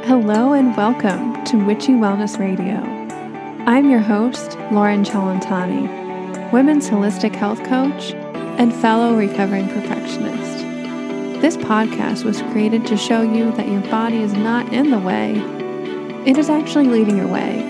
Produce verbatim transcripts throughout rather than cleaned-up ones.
Hello and welcome to Witchy Wellness Radio. I'm your host, Lauren Chalantani, women's holistic health coach and fellow recovering perfectionist. This podcast was created to show you that your body is not in the way, it is actually leading your way.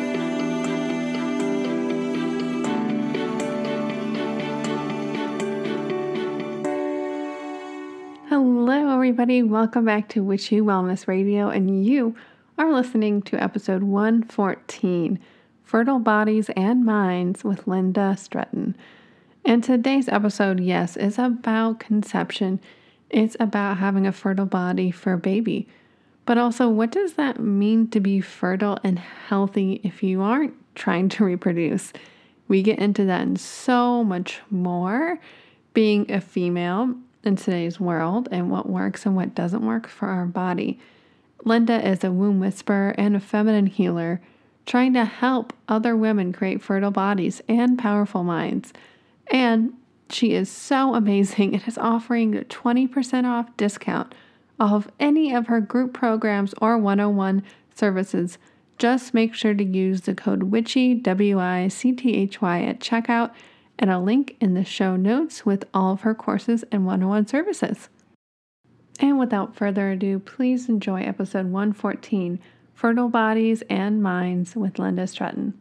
Hello everybody, welcome back to Witchy Wellness Radio, and you are listening to episode one fourteen, Fertile Bodies and Minds with Linda Stretton. And today's episode, yes, is about conception. It's about having a fertile body for a baby. But also, what does that mean to be fertile and healthy if you aren't trying to reproduce? We get into that and so much more, being a female in today's world and what works and what doesn't work for our body. Linda is a womb whisperer and a feminine healer, trying to help other women create fertile bodies and powerful minds. And she is so amazing and is offering a twenty percent off discount off any of her group programs or one oh one services. Just make sure to use the code WICCHY, W I C T H Y, at checkout, and a link in the show notes with all of her courses and one oh one services. And without further ado, please enjoy episode one fourteen, Fertile Bodies and Minds with Linda Stretton.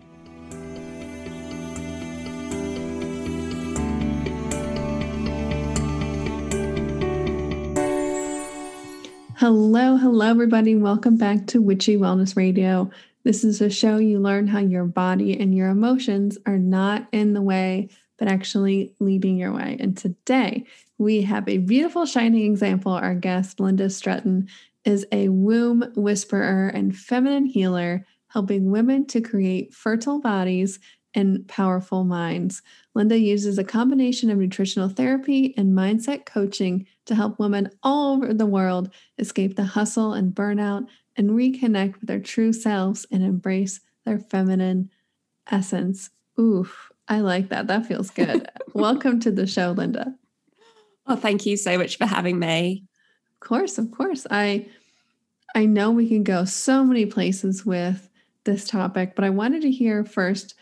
Hello, hello everybody. Welcome back to Witchy Wellness Radio. This is a show you learn how your body and your emotions are not in the way, but actually leading your way. And today we have a beautiful shining example. Our guest, Linda Stretton, is a womb whisperer and feminine healer, helping women to create fertile bodies and powerful minds. Linda uses a combination of nutritional therapy and mindset coaching to help women all over the world escape the hustle and burnout and reconnect with their true selves and embrace their feminine essence. Oof, I like that. That feels good. Welcome to the show, Linda. Oh, thank you so much for having me. Of course, of course. I I know we can go so many places with this topic, but I wanted to hear first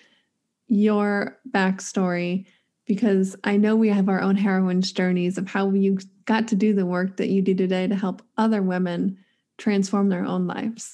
your backstory, because I know we have our own heroines' journeys of how you got to do the work that you do today to help other women transform their own lives.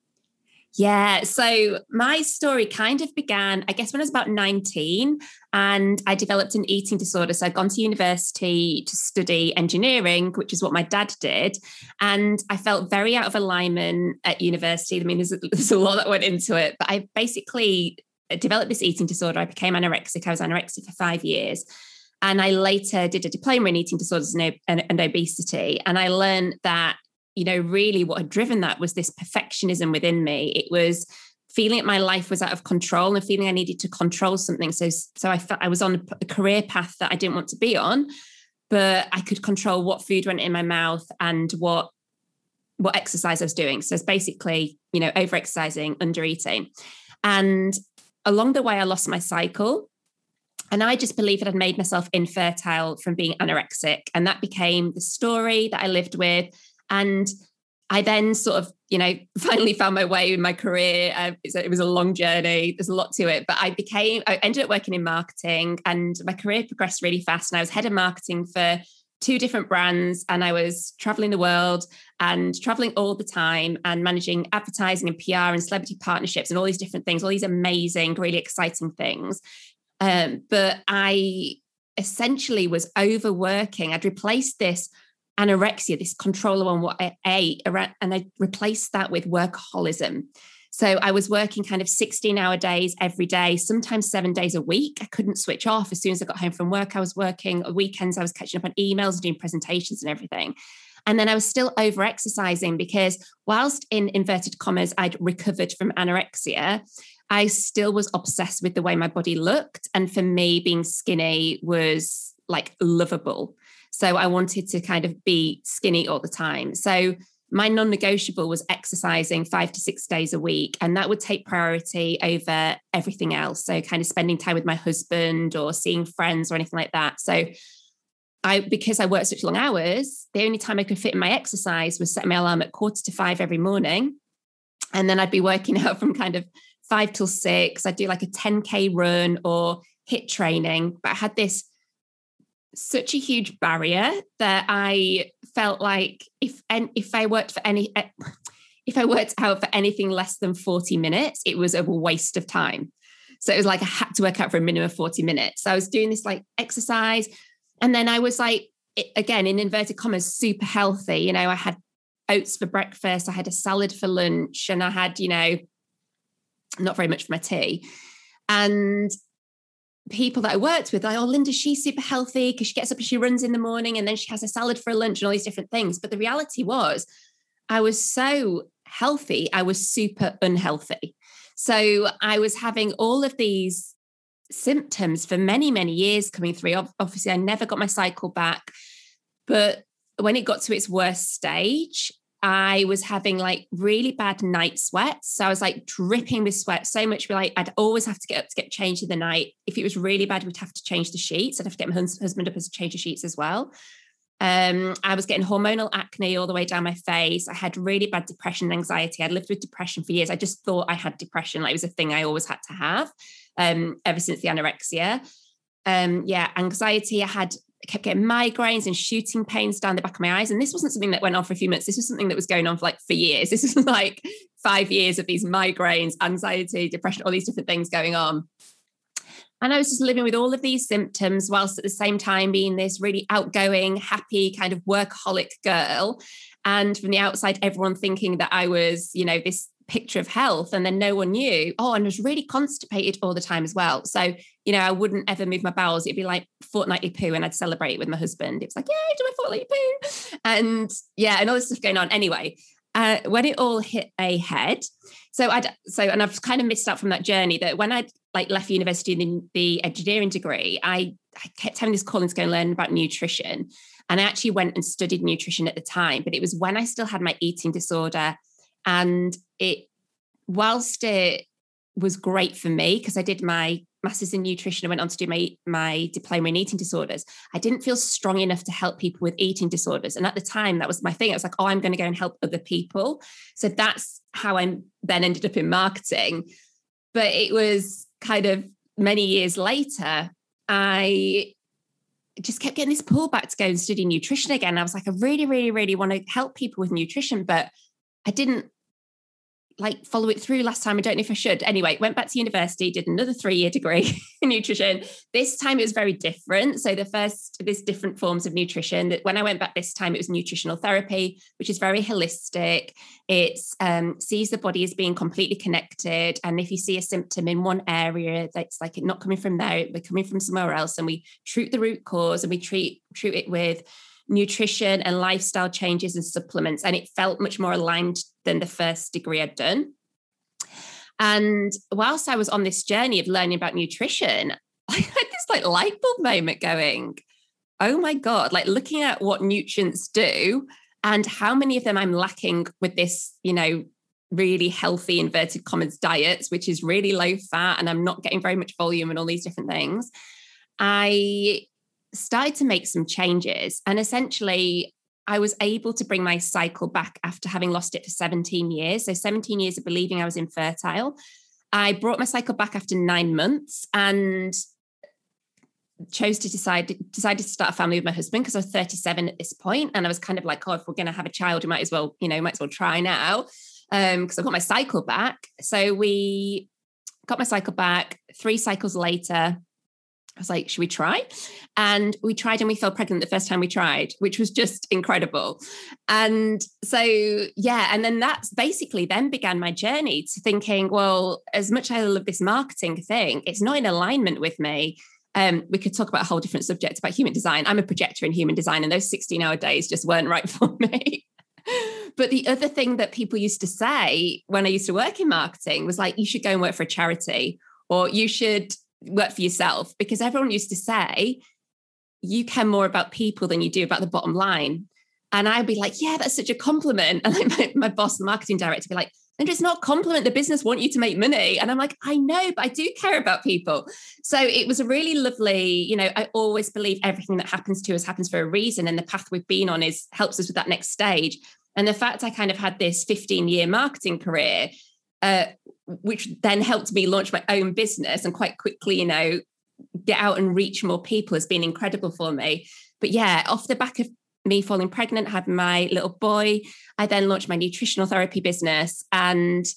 Yeah, so my story kind of began, I guess, when I was about nineteen, and I developed an eating disorder. So I'd gone to university to study engineering, which is what my dad did. And I felt very out of alignment at university. I mean, there's, there's a lot that went into it, but I basically developed this eating disorder. I became anorexic. I was anorexic for five years. And I later did a diploma in eating disorders and, and, and obesity. And I learned that, you know, really what had driven that was this perfectionism within me. It was feeling that my life was out of control and feeling I needed to control something. So, so I felt I was on a career path that I didn't want to be on, but I could control what food went in my mouth and what, what exercise I was doing. So it's basically, you know, over-exercising, under-eating. And along the way, I lost my cycle. And I just believed that I'd made myself infertile from being anorexic. And that became the story that I lived with. And I then sort of, you know, finally found my way in my career. Uh, it was a long journey. There's a lot to it. But I became, I ended up working in marketing, and my career progressed really fast. And I was head of marketing for two different brands. And I was traveling the world and traveling all the time and managing advertising and P R and celebrity partnerships and all these different things, all these amazing, really exciting things. Um, but I essentially was overworking. I'd replaced this anorexia, this control on what I ate, and I replaced that with workaholism. So I was working kind of sixteen hour days every day, sometimes seven days a week. I couldn't switch off. As soon as I got home from work, I was working. Weekends, I was catching up on emails and doing presentations and everything. And then I was still over exercising because whilst in inverted commas, I'd recovered from anorexia, I still was obsessed with the way my body looked. And for me, being skinny was like lovable. So I wanted to kind of be skinny all the time. So my non-negotiable was exercising five to six days a week. And that would take priority over everything else. So kind of spending time with my husband or seeing friends or anything like that. So I, because I worked such long hours, the only time I could fit in my exercise was setting my alarm at quarter to five every morning And then I'd be working out from kind of five till six. I'd do like a ten K run or HIIT training. But I had this such a huge barrier that I felt like if and if I worked for any if I worked out for anything less than forty minutes, it was a waste of time. So it was like I had to work out for a minimum of forty minutes. So I was doing this like exercise, and then I was like, again, in inverted commas, super healthy. You know, I had oats for breakfast, I had a salad for lunch, and I had, you know, not very much for my tea. And people that I worked with, like, oh, Linda, she's super healthy because she gets up and she runs in the morning and then she has a salad for lunch and all these different things. But the reality was I was so healthy, I was super unhealthy. So I was having all of these symptoms for many, many years coming through. Obviously, I never got my cycle back. But when it got to its worst stage, I was having like really bad night sweats. So I was like dripping with sweat so much. Like I'd always have to get up to get changed in the night. If it was really bad, we'd have to change the sheets. I'd have to get my husband up to change the sheets as well. Um, I was getting hormonal acne all the way down my face. I had really bad depression and anxiety. I'd lived with depression for years. I just thought I had depression. Like it was a thing I always had to have um, ever since the anorexia. Um, yeah, anxiety. I had I kept getting migraines and shooting pains down the back of my eyes. And this wasn't something that went on for a few minutes. This was something that was going on for like for years. This was like five years of these migraines, anxiety, depression, all these different things going on. And I was just living with all of these symptoms whilst at the same time being this really outgoing, happy kind of workaholic girl. And from the outside, everyone thinking that I was, you know, this picture of health, and then no one knew. Oh, and I was really constipated all the time as well. So, you know, I wouldn't ever move my bowels. It'd be like fortnightly poo, and I'd celebrate it with my husband. It was like, yay, do my fortnightly poo. And yeah, and all this stuff going on. Anyway, uh, when it all hit a head, so I'd, so, and I've kind of missed out from that journey that when I'd like left university in the engineering degree, I, I kept having this calling to go and learn about nutrition. And I actually went and studied nutrition at the time, but it was when I still had my eating disorder. And it, whilst it was great for me, because I did my master's in nutrition, I went on to do my, my diploma in eating disorders. I didn't feel strong enough to help people with eating disorders. And at the time, that was my thing. I was like, oh, I'm going to go and help other people. So that's how I then ended up in marketing. But it was kind of many years later, I just kept getting this pull back to go and study nutrition again. I was like, I really, really, really want to help people with nutrition, but I didn't like follow it through last time. I don't know if I should. Anyway, went back to university, did another three-year degree in nutrition. This time it was very different. So the first, there's different forms of nutrition. That when I went back this time, it was nutritional therapy, which is very holistic. It um, sees the body as being completely connected. And if you see a symptom in one area, that's like it not coming from there, we're coming from somewhere else. And we treat the root cause, and we treat treat it with nutrition and lifestyle changes and supplements. And it felt much more aligned than the first degree I'd done. And whilst I was on this journey of learning about nutrition, I had this like light bulb moment going, oh my God, like looking at what nutrients do and how many of them I'm lacking with this, you know, really healthy inverted commas diets, which is really low fat, and I'm not getting very much volume and all these different things. I started to make some changes, and essentially I was able to bring my cycle back after having lost it for seventeen years. So seventeen years of believing I was infertile. I brought my cycle back after nine months and chose to decide, decided to start a family with my husband because I was thirty-seven at this point. And I was kind of like, oh, if we're going to have a child, we might as well, you know, might as well try now. Um, because I've got my cycle back. So we got my cycle back. Three cycles later, I was like, should we try? And we tried, and we fell pregnant the first time we tried, which was just incredible. And so, yeah. And then that's basically then began my journey to thinking, well, as much as I love this marketing thing, it's not in alignment with me. Um, we could talk about a whole different subject about human design. I'm a projector in human design, and those sixteen hour days just weren't right for me. But the other thing that people used to say when I used to work in marketing was like, you should go and work for a charity, or you should work for yourself, because everyone used to say you care more about people than you do about the bottom line. And I'd be like, yeah, that's such a compliment. And like my, my boss, the marketing director, would be like, and it's not a compliment. The business want you to make money. And I'm like, I know, but I do care about people. So it was a really lovely, you know, I always believe everything that happens to us happens for a reason. And the path we've been on is helps us with that next stage. And the fact I kind of had this fifteen year marketing career uh, which then helped me launch my own business and quite quickly, you know, get out and reach more people has been incredible for me. But yeah, off the back of me falling pregnant, having my little boy, I then launched my nutritional therapy business, and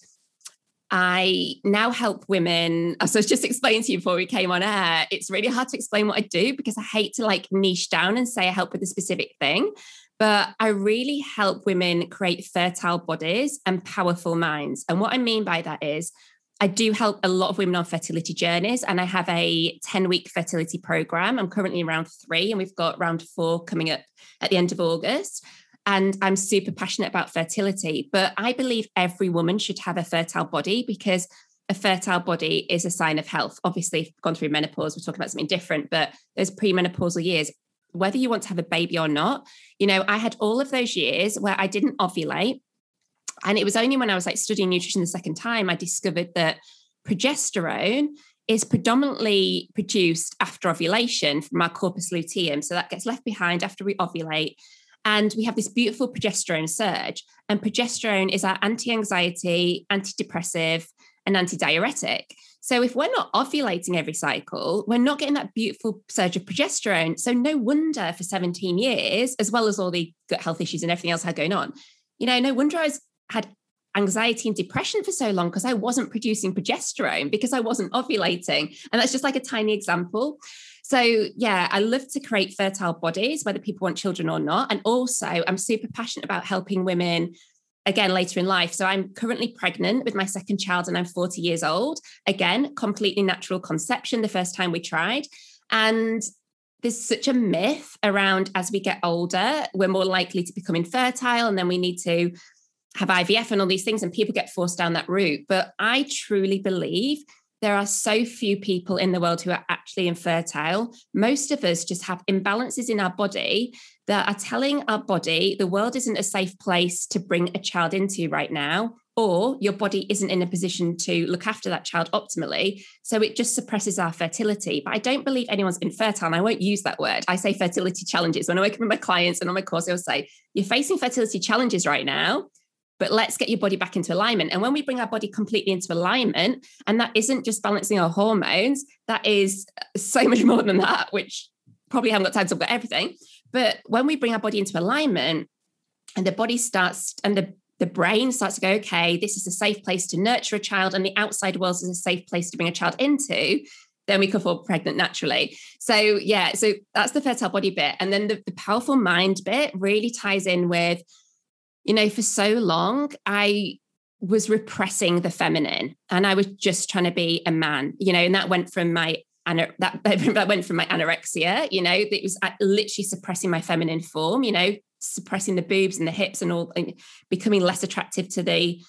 I now help women. As I was just explaining to you before we came on air, it's really hard to explain what I do because I hate to like niche down and say I help with a specific thing. But I really help women create fertile bodies and powerful minds. And what I mean by that is I do help a lot of women on fertility journeys, and I have a ten-week fertility program. I'm currently in round three, and we've got round four coming up at the end of August. And I'm super passionate about fertility, but I believe every woman should have a fertile body because a fertile body is a sign of health. Obviously, if you've gone through menopause, we're talking about something different, but those premenopausal years, whether you want to have a baby or not, you know, I had all of those years where I didn't ovulate. And it was only when I was like studying nutrition the second time, I discovered that progesterone is predominantly produced after ovulation from our corpus luteum. So that gets left behind after we ovulate. And we have this beautiful progesterone surge. And progesterone is our anti-anxiety, antidepressive, and antidiuretic. So if we're not ovulating every cycle, we're not getting that beautiful surge of progesterone. So no wonder for seventeen years, as well as all the gut health issues and everything else I had going on, you know, no wonder I was, had anxiety and depression for so long because I wasn't producing progesterone because I wasn't ovulating. And that's just like a tiny example. So yeah, I love to create fertile bodies, whether people want children or not. And also I'm super passionate about helping women again later in life. So I'm currently pregnant with my second child and I'm forty years old. Again, completely natural conception the first time we tried. And there's such a myth around as we get older, we're more likely to become infertile and then we need to have I V F and all these things and people get forced down that route. But I truly believe there are so few people in the world who are actually infertile. Most of us just have imbalances in our body that are telling our body the world isn't a safe place to bring a child into right now, or your body isn't in a position to look after that child optimally. So it just suppresses our fertility. But I don't believe anyone's infertile, and I won't use that word. I say fertility challenges. When I work with my clients and on my course, I will say, you're facing fertility challenges right now, but let's get your body back into alignment. And when we bring our body completely into alignment, and that isn't just balancing our hormones, that is so much more than that, which probably haven't got time to talk about everything. But when we bring our body into alignment and the body starts, and the, the brain starts to go, okay, this is a safe place to nurture a child and the outside world is a safe place to bring a child into, then we can fall pregnant naturally. So yeah, so that's the fertile body bit. And then the, the powerful mind bit really ties in with, you know, for so long, I was repressing the feminine and I was just trying to be a man, you know, and that went from my, that, that went from my anorexia, you know, it was literally suppressing my feminine form, you know, suppressing the boobs and the hips and all, and becoming less attractive to the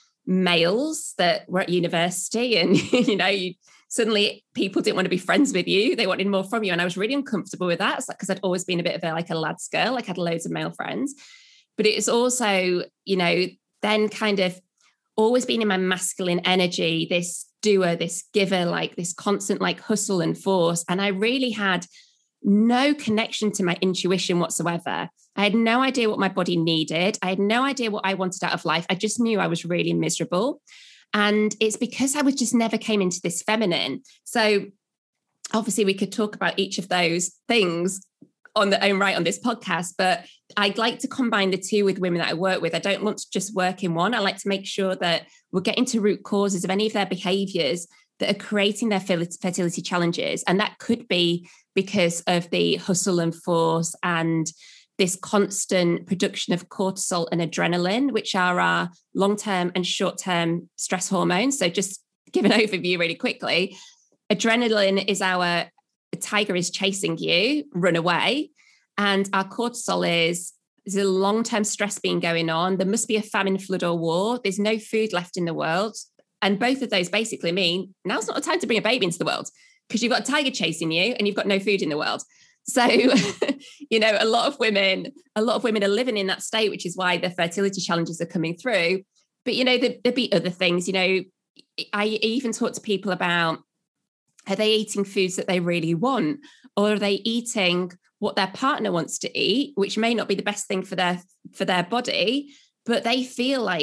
males that were at university. And, you know, you, suddenly people didn't want to be friends with you. They wanted more from you. And I was really uncomfortable with that because I'd always been a bit of a, like a lad's girl, like I had loads of male friends. But it's also, you know, then kind of always been in my masculine energy, this doer, this giver, like this constant like hustle and force. And I really had no connection to my intuition whatsoever. I had no idea what my body needed. I had no idea what I wanted out of life. I just knew I was really miserable. And it's because I was just never came into this feminine. So obviously we could talk about each of those things on their own right on this podcast, but I'd like to combine the two with women that I work with. I don't want to just work in one. I like to make sure that we're getting to root causes of any of their behaviors that are creating their fertility challenges. And that could be because of the hustle and force and this constant production of cortisol and adrenaline, which are our long-term and short-term stress hormones. So just give an overview really quickly. Adrenaline is our a tiger is chasing you, run away. And our cortisol is, there's a long-term stress being going on. There must be a famine, flood, or war. There's no food left in the world. And both of those basically mean now's not the time to bring a baby into the world because you've got a tiger chasing you and you've got no food in the world. So, you know, a lot of women, a lot of women are living in that state, which is why the fertility challenges are coming through. But, you know, there, there'd be other things, you know, I even talk to people about, are they eating foods that they really want? Or are they eating what their partner wants to eat, which may not be the best thing for their for their body, but they feel like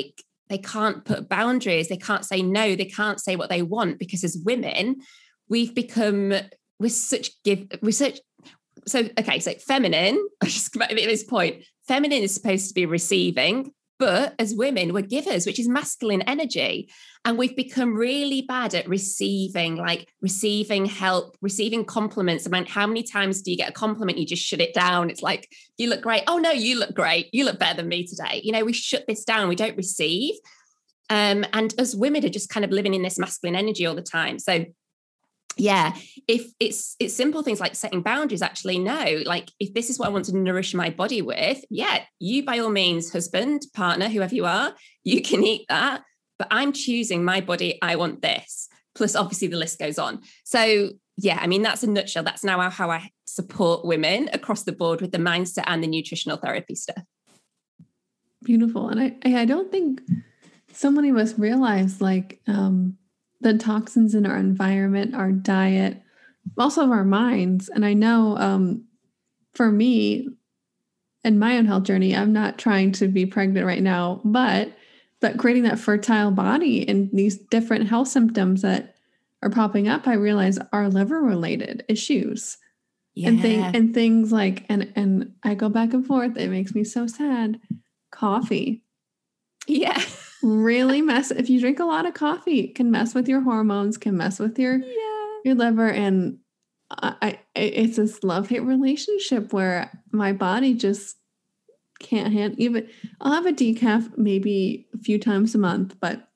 they can't put boundaries. They can't say no. They can't say what they want, because as women, we've become, we're such give, we're such, so, okay, so feminine, I just at this point, feminine is supposed to be receiving, but as women, we're givers, which is masculine energy. And we've become really bad at receiving, like receiving help, receiving compliments. I mean, how many times do you get a compliment? You just shut it down. It's like, you look great. Oh no, you look great. You look better than me today. You know, we shut this down. We don't receive. Um, and as women are just kind of living in this masculine energy all the time. So yeah, if it's it's simple things like setting boundaries, actually, no, like if this is what I want to nourish my body with, yeah, you by all means, husband, partner, whoever you are, you can eat that. But I'm choosing my body. I want this. Plus, obviously, the list goes on. So yeah, I mean, that's a nutshell. That's now how I support women across the board with the mindset and the nutritional therapy stuff. Beautiful. And I, I don't think so many of us realize like, um, the toxins in our environment, our diet, also of our minds. And I know um, for me, in my own health journey, I'm not trying to be pregnant right now, but but creating that fertile body and these different health symptoms that are popping up, I realize are liver related issues. Yeah. And thing and things like, and and I go back and forth. It makes me so sad. Coffee. Yeah. Really mess. If you drink a lot of coffee, it can mess with your hormones, can mess with your, yeah. your liver. And I, I, it's this love-hate relationship where my body just can't handle even, I'll have a decaf maybe a few times a month, but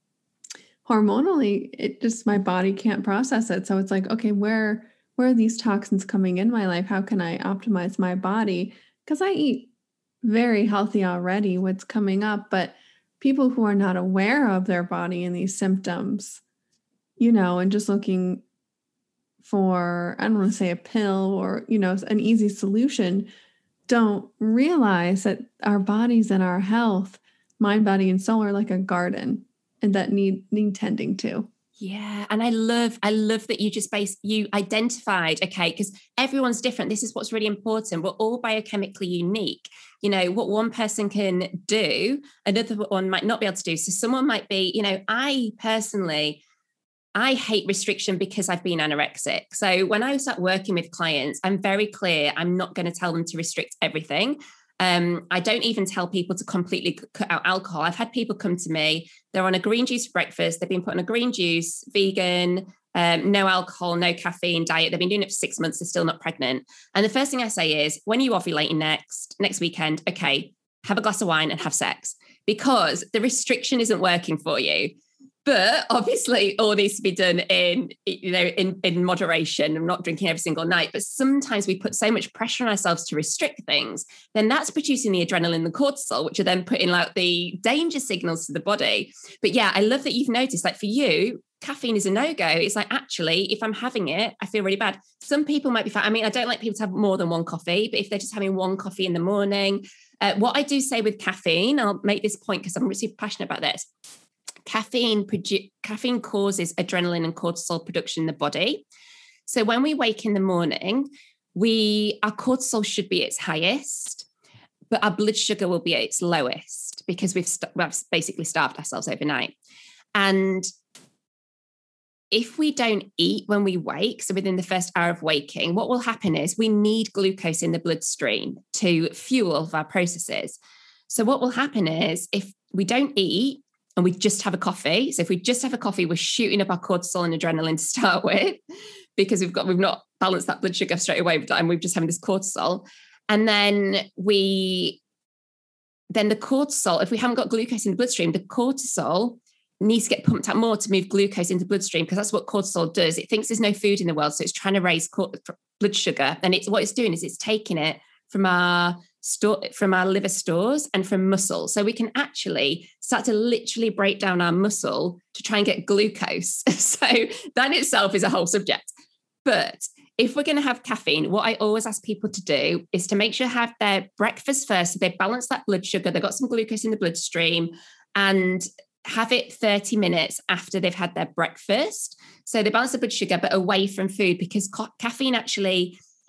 hormonally, it just, my body can't process it. So it's like, okay, where, where are these toxins coming in my life? How can I optimize my body? Because I eat very healthy already, what's coming up, but people who are not aware of their body and these symptoms, you know, and just looking for, I don't want to say a pill or, you know, an easy solution, don't realize that our bodies and our health, mind, body, and soul are like a garden and that need, need tending to. Yeah. And I love, I love that you just base, you identified, okay, because everyone's different. This is what's really important. We're all biochemically unique. You know, what one person can do, another one might not be able to do. So someone might be, you know, I personally, I hate restriction because I've been anorexic. So when I start working with clients, I'm very clear. I'm not going to tell them to restrict everything. Um, I don't even tell people to completely cut out alcohol. I've had people come to me, they're on a green juice for breakfast. They've been put on a green juice, vegan, um, no alcohol, no caffeine diet. They've been doing it for six months. They're still not pregnant. And the first thing I say is, when are you ovulating next, next weekend? Okay, have a glass of wine and have sex, because the restriction isn't working for you. But obviously all needs to be done in, you know, in, in moderation. I'm not drinking every single night, but sometimes we put so much pressure on ourselves to restrict things, then that's producing the adrenaline, the cortisol, which are then putting out the danger signals to the body. But yeah, I love that you've noticed, like for you, caffeine is a no-go. It's like, actually, if I'm having it, I feel really bad. Some people might be fine. I mean, I don't like people to have more than one coffee, but if they're just having one coffee in the morning, uh, what I do say with caffeine, I'll make this point because I'm really passionate about this. Caffeine, produ- caffeine causes adrenaline and cortisol production in the body. So when we wake in the morning, we our cortisol should be its highest, but our blood sugar will be at its lowest because we've, st- we've basically starved ourselves overnight. And if we don't eat when we wake, so within the first hour of waking, what will happen is we need glucose in the bloodstream to fuel all of our processes. So what will happen is if we don't eat, and we just have a coffee. So if we just have a coffee, we're shooting up our cortisol and adrenaline to start with, because we've got, we've not balanced that blood sugar straight away, and we've just having this cortisol. And then we, then the cortisol, if we haven't got glucose in the bloodstream, the cortisol needs to get pumped out more to move glucose into the bloodstream, because that's what cortisol does. It thinks there's no food in the world, so it's trying to raise blood sugar. And it's what it's doing is it's taking it from our store, from our liver stores and from muscle. So we can actually start to literally break down our muscle to try and get glucose. So that in itself is a whole subject. But if we're going to have caffeine, what I always ask people to do is to make sure they have their breakfast first. So they balance that blood sugar, they've got some glucose in the bloodstream, and have it thirty minutes after they've had their breakfast. So they balance the blood sugar, but away from food, because ca- caffeine actually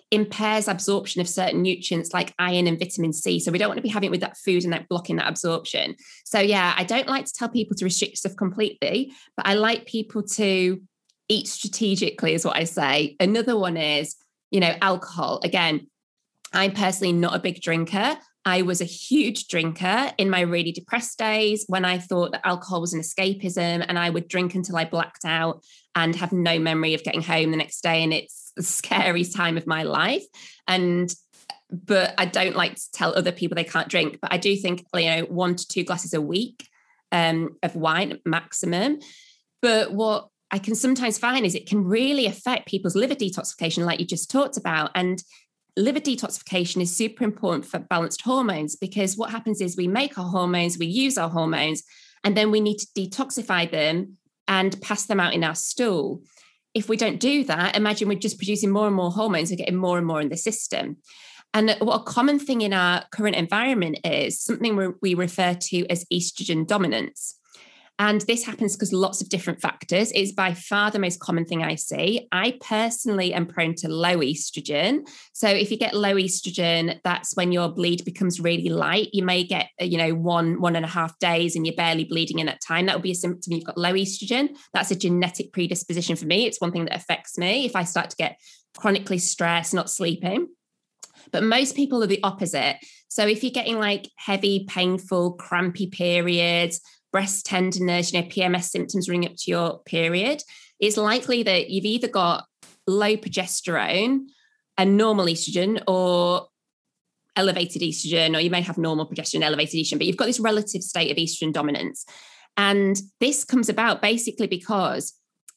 impairs absorption of certain nutrients like iron and vitamin C. So we don't want to be having it with that food and that blocking that absorption. So yeah, I don't like to tell people to restrict stuff completely, but I like people to eat strategically is what I say. Another one is, you know, alcohol. Again, I'm personally not a big drinker. I was a huge drinker in my really depressed days when I thought that alcohol was an escapism, and I would drink until I blacked out and have no memory of getting home the next day. And it's the scariest time of my life. And, but I don't like to tell other people they can't drink, but I do think, you know, one to two glasses a week um, of wine maximum. But what I can sometimes find is it can really affect people's liver detoxification, like you just talked about. And liver detoxification is super important for balanced hormones, because what happens is we make our hormones, we use our hormones, and then we need to detoxify them and pass them out in our stool. If we don't do that, imagine we're just producing more and more hormones, we're getting more and more in the system. And what a common thing in our current environment is something we refer to as estrogen dominance. And this happens because lots of different factors. It's by far the most common thing I see. I personally am prone to low estrogen. So if you get low estrogen, that's when your bleed becomes really light. You may get, you know, one, one and a half days and you're barely bleeding in that time. That would be a symptom you've got low estrogen. That's a genetic predisposition for me. It's one thing that affects me if I start to get chronically stressed, not sleeping. But most people are the opposite. So if you're getting like heavy, painful, crampy periods, breast tenderness, you know, P M S symptoms running up to your period, it's likely that you've either got low progesterone and normal estrogen, or elevated estrogen, or you may have normal progesterone, elevated estrogen, but you've got this relative state of estrogen dominance. And this comes about basically because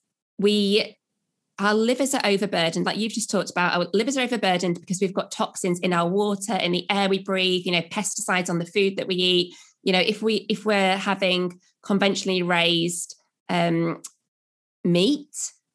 we, our livers are overburdened, like you've just talked about. Our livers are overburdened because we've got toxins in our water, in the air we breathe, you know, pesticides on the food that we eat. You know, if we if we're having conventionally raised um, meat,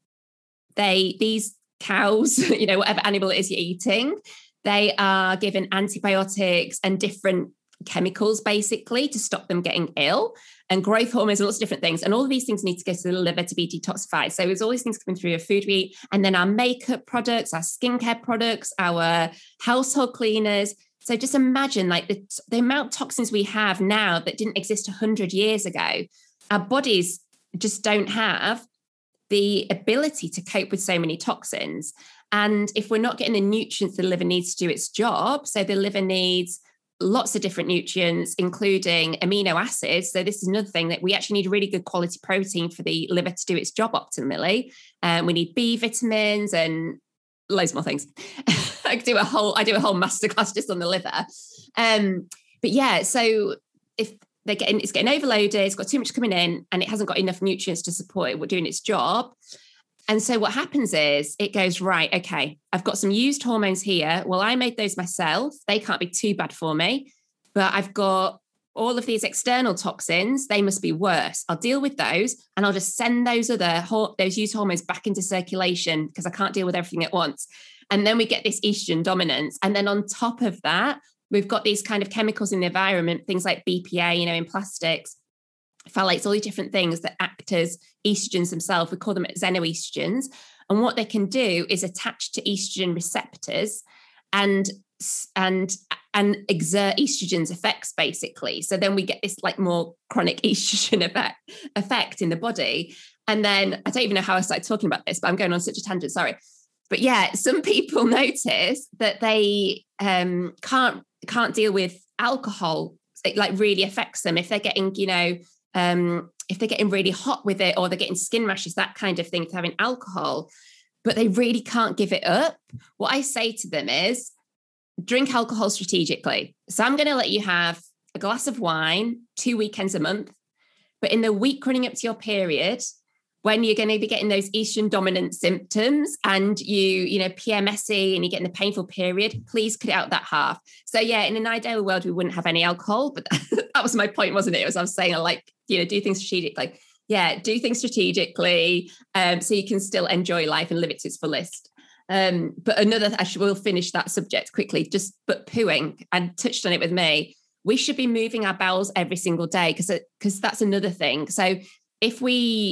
they these cows, you know, whatever animal it is you're eating, they are given antibiotics and different chemicals basically to stop them getting ill, and growth hormones and lots of different things. And all of these things need to go to the liver to be detoxified. So there's all these things coming through your food we eat, and then our makeup products, our skincare products, our household cleaners. So just imagine like the, the amount of toxins we have now that didn't exist one hundred years ago. Our bodies just don't have the ability to cope with so many toxins. And if we're not getting the nutrients the liver needs to do its job, so the liver needs lots of different nutrients, including amino acids. So this is another thing, that we actually need really good quality protein for the liver to do its job optimally. Um, we need B vitamins and loads more things. I do a whole, I do a whole masterclass just on the liver. Um, but yeah, so if they're getting, it's getting overloaded, it's got too much coming in, and it hasn't got enough nutrients to support it, we're doing its job. And so what happens is it goes, right, okay, I've got some used hormones here. Well, I made those myself. They can't be too bad for me, but I've got all of these external toxins. They must be worse. I'll deal with those, and I'll just send those other, those used hormones back into circulation because I can't deal with everything at once. And then we get this estrogen dominance. And then on top of that, we've got these kind of chemicals in the environment, things like B P A, you know, in plastics, phthalates, all these different things that act as estrogens themselves. We call them xenoestrogens. And what they can do is attach to estrogen receptors and, and, and exert estrogen's effects, basically. So then we get this like more chronic estrogen effect, effect in the body. And then I don't even know how I started talking about this, but I'm going on such a tangent, sorry. But yeah, some people notice that they um, can't can't deal with alcohol. It like really affects them if they're getting, you know, um, if they're getting really hot with it, or they're getting skin rashes, that kind of thing, for having alcohol, but they really can't give it up. What I say to them is, drink alcohol strategically. So I'm going to let you have a glass of wine two weekends a month, but in the week running up to your period, when you're going to be getting those estrogen dominant symptoms and you, you know, P M S y and you're getting the painful period, please cut out that half. So yeah, in an ideal world, we wouldn't have any alcohol, but that was my point, wasn't it? It was, I was saying, I like, you know, do things strategically. Yeah, do things strategically um, so you can still enjoy life and live it to its fullest. Um, but another, I should, we'll finish that subject quickly, just, but pooing, and touched on it with me. We should be moving our bowels every single day, because because that's another thing. So if we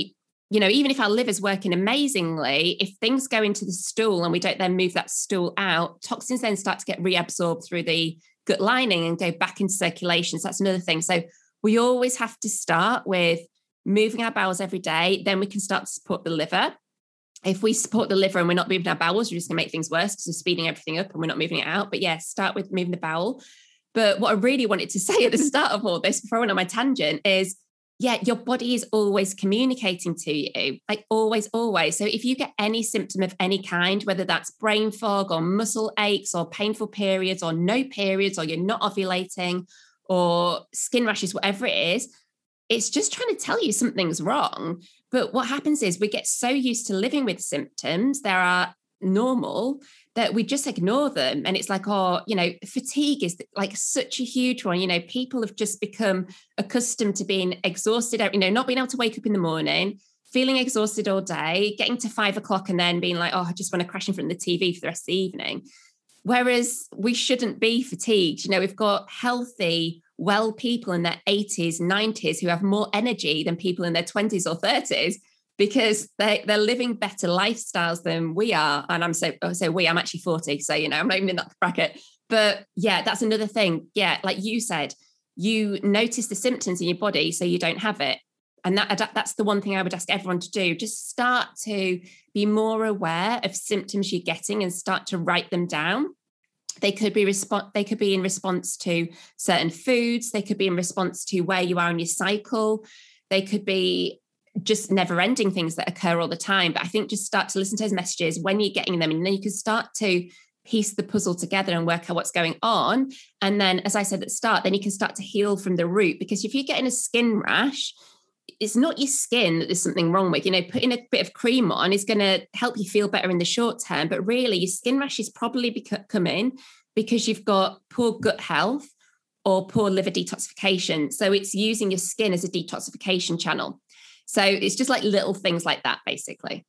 you know, even if our liver's working amazingly, if things go into the stool and we don't then move that stool out, toxins then start to get reabsorbed through the gut lining and go back into circulation. So that's another thing. So we always have to start with moving our bowels every day. Then we can start to support the liver. If we support the liver and we're not moving our bowels, we're just going to make things worse because we're speeding everything up and we're not moving it out. But yeah, start with moving the bowel. But what I really wanted to say at the start of all this, before I went on my tangent, is yeah, your body is always communicating to you, like always, always. So if you get any symptom of any kind, whether that's brain fog or muscle aches or painful periods or no periods, or you're not ovulating or skin rashes, whatever it is, it's just trying to tell you something's wrong. But what happens is we get so used to living with symptoms that are normal that we just ignore them. And it's like, oh, you know, fatigue is like such a huge one. You know, people have just become accustomed to being exhausted, you know, not being able to wake up in the morning, feeling exhausted all day, getting to five o'clock and then being like, oh, I just want to crash in front of the T V for the rest of the evening. Whereas we shouldn't be fatigued. You know, we've got healthy, well people in their eighties, nineties who have more energy than people in their twenties or thirties because they, they're living better lifestyles than we are. And I'm so, oh, so we, I'm actually forty. So, you know, I'm not even in that bracket. But yeah, that's another thing. Yeah, like you said, you notice the symptoms in your body so you don't have it. And that that's the one thing I would ask everyone to do. Just start to be more aware of symptoms you're getting and start to write them down. They could be resp- They could be in response to certain foods. They could be in response to where you are in your cycle. They could be just never-ending things that occur all the time. But I think just start to listen to those messages when you're getting them, and then you can start to piece the puzzle together and work out what's going on. And then, as I said at the start, then you can start to heal from the root. Because if you're getting a skin rash, it's not your skin that there's something wrong with. You know, putting a bit of cream on is going to help you feel better in the short term. But really, your skin rash is probably beca- coming because you've got poor gut health or poor liver detoxification. So it's using your skin as a detoxification channel. So it's just like little things like that, basically.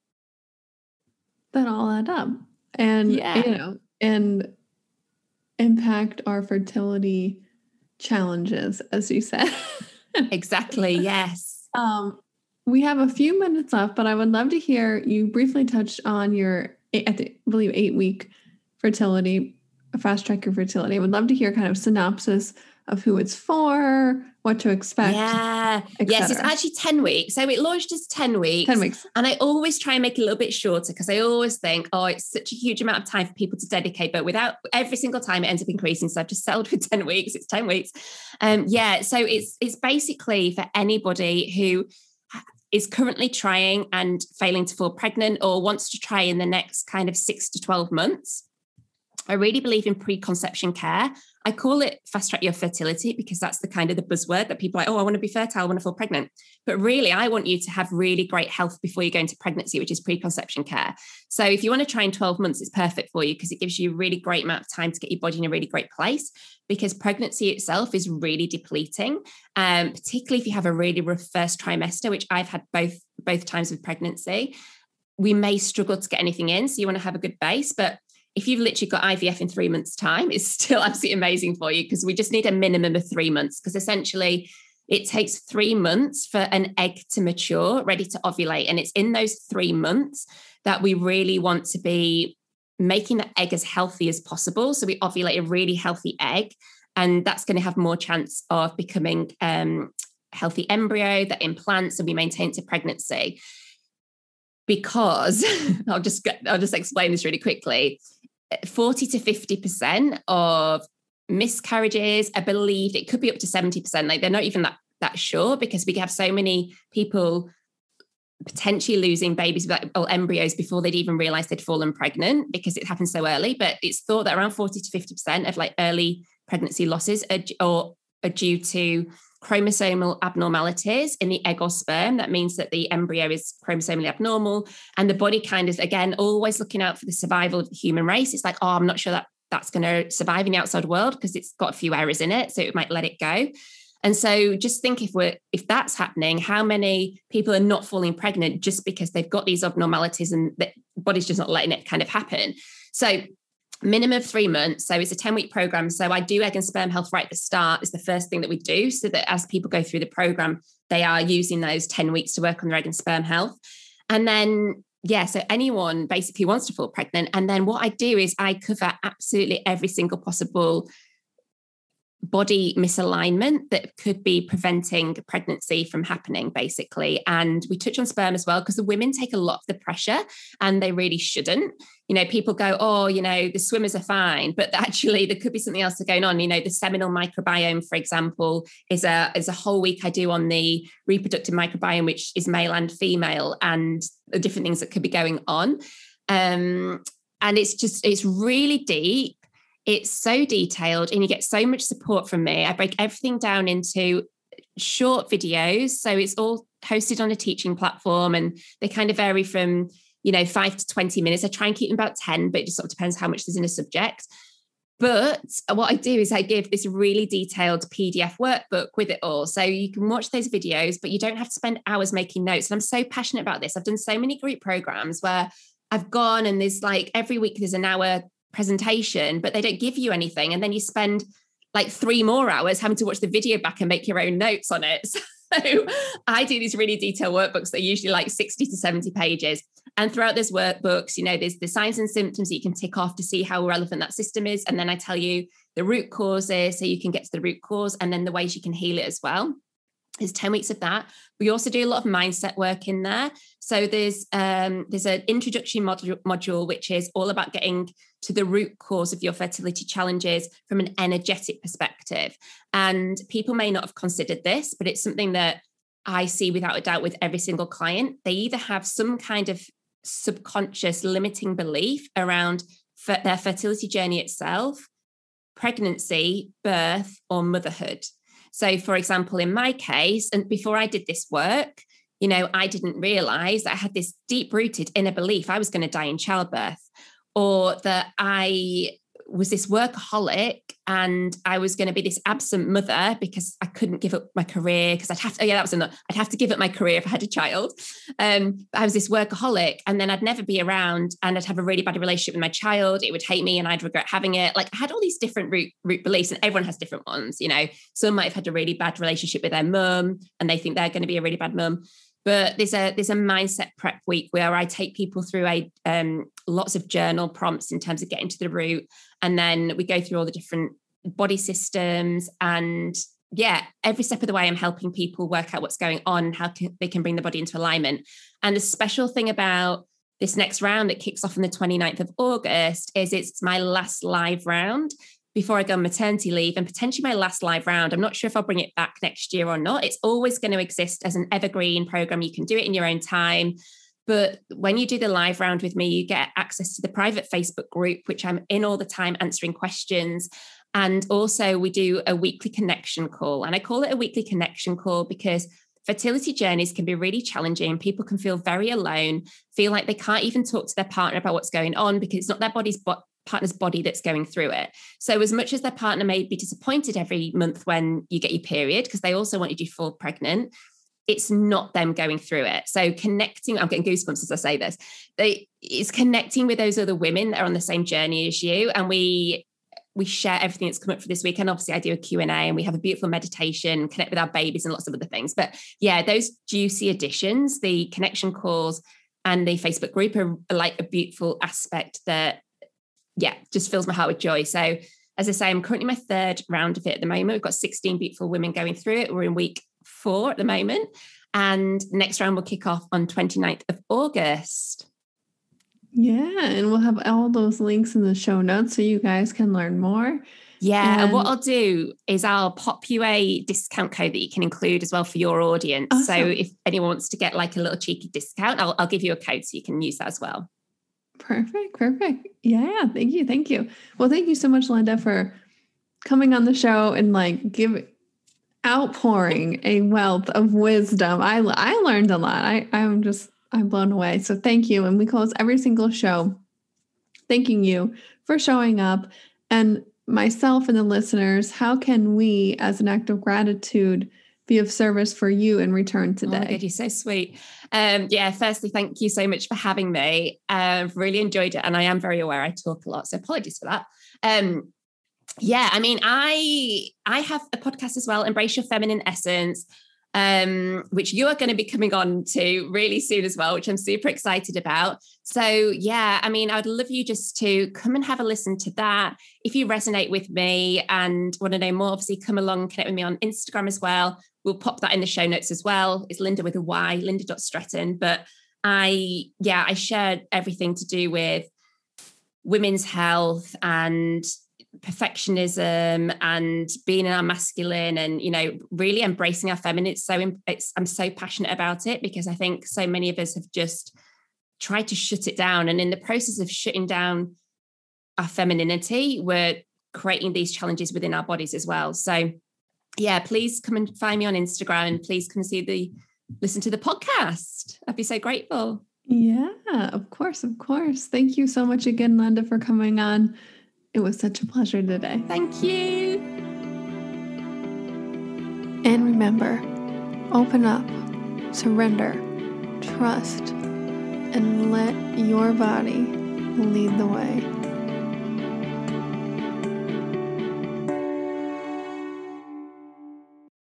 That all add up. And, yeah. you know, and impact our fertility challenges, as you said. Exactly, yes. Um, we have a few minutes left, but I would love to hear, you briefly touched on your, I believe, eight-week fertility, fast track your fertility. I would love to hear kind of synopsis of who it's for, what to expect. Yeah. Yes, it's actually ten weeks. So it launched as ten weeks. ten weeks. And I always try and make it a little bit shorter because I always think, oh, it's such a huge amount of time for people to dedicate. But without every single time it ends up increasing. So I've just settled with ten weeks. It's ten weeks. Um, yeah. So it's it's basically for anybody who is currently trying and failing to fall pregnant or wants to try in the next kind of six to twelve months. I really believe in preconception care. I call it fast track your fertility because that's the kind of the buzzword that people are like, oh, I want to be fertile, I want to fall pregnant. But really, I want you to have really great health before you go into pregnancy, which is preconception care. So if you want to try in twelve months, it's perfect for you because it gives you a really great amount of time to get your body in a really great place, because pregnancy itself is really depleting, um, particularly if you have a really rough first trimester, which I've had both, both times with pregnancy. We may struggle to get anything in, so you want to have a good base. But if you've literally got I V F in three months' time, it's still absolutely amazing for you because we just need a minimum of three months because essentially it takes three months for an egg to mature, ready to ovulate. And it's in those three months that we really want to be making the egg as healthy as possible. So we ovulate a really healthy egg, and that's going to have more chance of becoming um, healthy embryo that implants and we maintain to pregnancy. Because I'll just I'll just explain this really quickly. forty to fifty percent of miscarriages are believed, it could be up to seventy percent. Like they're not even that, that sure because we have so many people potentially losing babies or embryos before they'd even realized they'd fallen pregnant because it happens so early. But it's thought that around forty to fifty percent of like early pregnancy losses are, or are due to chromosomal abnormalities in the egg or sperm. That means that the embryo is chromosomally abnormal, and the body kind of, again, always looking out for the survival of the human race. It's like, oh, I'm not sure that that's going to survive in the outside world because it's got a few errors in it, so it might let it go. And so just think if we're if that's happening, how many people are not falling pregnant just because they've got these abnormalities and the body's just not letting it kind of happen. So minimum of three months. So it's a ten week program. So I do egg and sperm health right at the start. It's the first thing that we do, so that as people go through the program, they are using those ten weeks to work on their egg and sperm health. And then, yeah, so anyone basically wants to fall pregnant. And then what I do is I cover absolutely every single possible body misalignment that could be preventing pregnancy from happening, basically. And we touch on sperm as well, because the women take a lot of the pressure, and they really shouldn't. You know, people go, oh, you know, the swimmers are fine, but actually there could be something else going on. You know, the seminal microbiome, for example, is a is a whole week I do on the reproductive microbiome, which is male and female, and the different things that could be going on. Um, and it's just, it's really deep. It's so detailed, and you get so much support from me. I break everything down into short videos. So it's all hosted on a teaching platform, and they kind of vary from, you know, five to twenty minutes. I try and keep them about ten, but it just sort of depends how much there's in a subject. But what I do is I give this really detailed P D F workbook with it all. So you can watch those videos, but you don't have to spend hours making notes. And I'm so passionate about this. I've done so many group programs where I've gone and there's like every week there's an hour presentation, but they don't give you anything. And then you spend like three more hours having to watch the video back and make your own notes on it. So I do these really detailed workbooks that are usually like sixty to seventy pages. And throughout those workbooks, you know, there's the signs and symptoms that you can tick off to see how relevant that system is. And then I tell you the root causes, so you can get to the root cause, and then the ways you can heal it as well. There's ten weeks of that. We also do a lot of mindset work in there. So there's um, there's an introduction module, module, which is all about getting to the root cause of your fertility challenges from an energetic perspective. And people may not have considered this, but it's something that I see without a doubt with every single client. They either have some kind of subconscious limiting belief around fer- their fertility journey itself, pregnancy, birth, or motherhood. So, for example, in my case, and before I did this work, you know, I didn't realize that I had this deep-rooted inner belief I was going to die in childbirth, or that I was this workaholic and I was going to be this absent mother because I couldn't give up my career because I'd have to, oh yeah, that was enough. I'd have to give up my career if I had a child. Um, I was this workaholic, and then I'd never be around, and I'd have a really bad relationship with my child. It would hate me and I'd regret having it. Like I had all these different root, root beliefs, and everyone has different ones. You know, some might have had a really bad relationship with their mum and they think they're going to be a really bad mum. But there's a there's a mindset prep week where I take people through a um, lots of journal prompts in terms of getting to the root, and then we go through all the different body systems, and yeah, every step of the way I'm helping people work out what's going on, how can, they can bring the body into alignment. And the special thing about this next round that kicks off on the twenty-ninth of August is it's my last live round before I go on maternity leave, and potentially my last live round. I'm not sure if I'll bring it back next year or not. It's always going to exist as an evergreen program. You can do it in your own time. But when you do the live round with me, you get access to the private Facebook group, which I'm in all the time answering questions. And also we do a weekly connection call. And I call it a weekly connection call because fertility journeys can be really challenging. People can feel very alone, feel like they can't even talk to their partner about what's going on because it's not their body's bo- partner's body that's going through it. So as much as their partner may be disappointed every month when you get your period, because they also want you to fall pregnant, it's not them going through it. So connecting, I'm getting goosebumps as I say this, they, it's connecting with those other women that are on the same journey as you. And we we share everything that's come up for this week. And obviously I do a Q and A, and we have a beautiful meditation, connect with our babies and lots of other things. But yeah, those juicy additions, the connection calls and the Facebook group are like a beautiful aspect that, yeah, just fills my heart with joy. So as I say, I'm currently in my third round of it at the moment. We've got sixteen beautiful women going through it. We're in week four at the moment. And next round will kick off on twenty-ninth of August. Yeah, and we'll have all those links in the show notes so you guys can learn more. Yeah, and, and what I'll do is I'll pop you a discount code that you can include as well for your audience. Awesome. So if anyone wants to get like a little cheeky discount, I'll, I'll give you a code so you can use that as well. Perfect, perfect. Yeah, thank you, thank you. Well, thank you so much, Linda, for coming on the show and like give outpouring a wealth of wisdom. I I learned a lot. I I'm just I'm blown away. So thank you. And we close every single show thanking you for showing up. And myself and the listeners, how can we, as an act of gratitude, be of service for you in return today? Oh my God, you're so sweet. Um, yeah, firstly, thank you so much for having me. I've uh, really enjoyed it. And I am very aware I talk a lot, so apologies for that. Um, yeah, I mean, I I have a podcast as well, Embrace Your Feminine Essence, um, which you are going to be coming on to really soon as well, which I'm super excited about. So yeah, I mean, I'd love you just to come and have a listen to that. If you resonate with me and want to know more, obviously come along, connect with me on Instagram as well. We'll pop that in the show notes as well. It's Linda with a Y, linda dot stretton. But I, yeah, I shared everything to do with women's health and perfectionism and being in our masculine and, you know, really embracing our feminine. It's so, it's, I'm so passionate about it because I think so many of us have just tried to shut it down. And in the process of shutting down our femininity, we're creating these challenges within our bodies as well. So yeah, please come and find me on Instagram and please come and see the, listen to the podcast. I'd be so grateful. Yeah, of course. Of course. Thank you so much again, Linda, for coming on. It was such a pleasure today. Thank you. And remember, open up, surrender, trust, and let your body lead the way.